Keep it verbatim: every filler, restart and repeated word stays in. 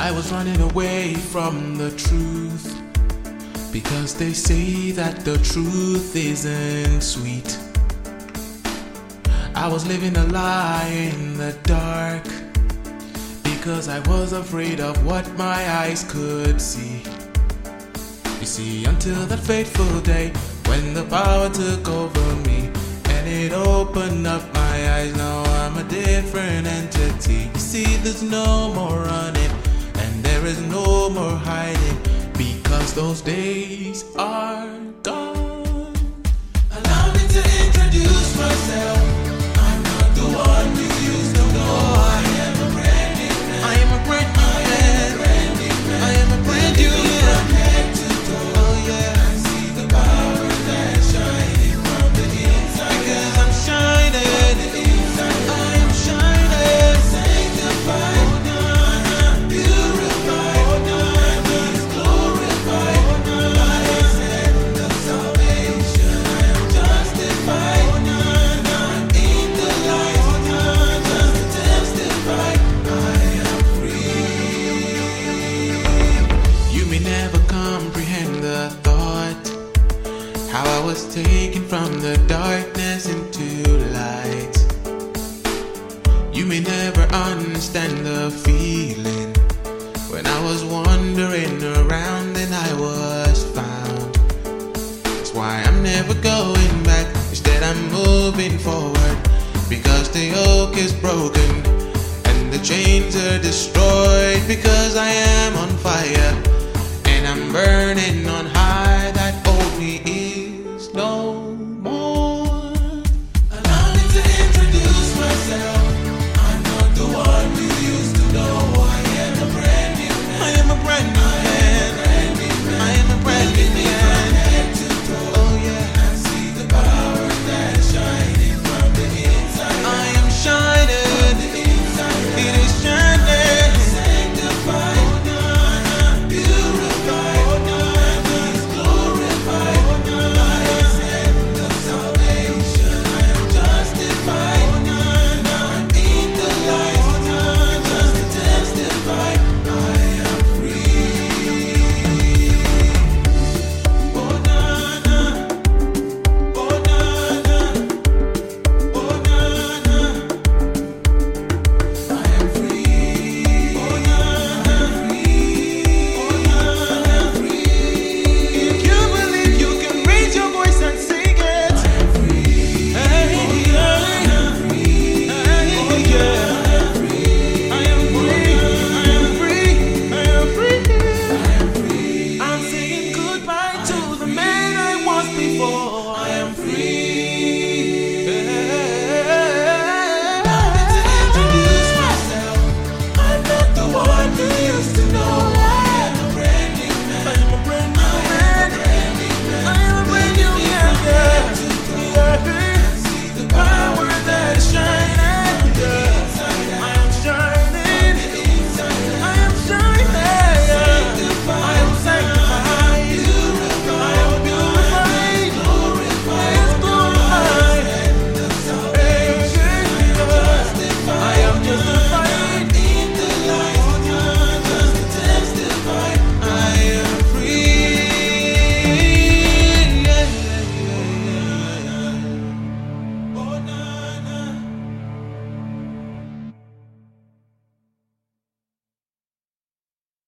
I was running away from the truth, because they say that the truth isn't sweet. I was living a lie in the dark, because I was afraid of what my eyes could see. You see, until that fateful day when the power took over me and it opened up my eyes, now I'm a different entity. You see, there's no more running and there is no more hiding, because those days are gone. Allow me to introduce myself. I'm not the one you used to know. I am a brand new man. I am a brand new man. I am a brand new man. From head to toe. Oh yeah. I see the power that's shining from the inside. Because I'm shining. From the inside. I am shining. Sanctified. How I was taken from the darkness into light. You may never understand the feeling when I was wandering around and I was found. That's why I'm never going back, instead I'm moving forward, because the yoke is broken and the chains are destroyed, because I am on fire and I'm burning on high. That old me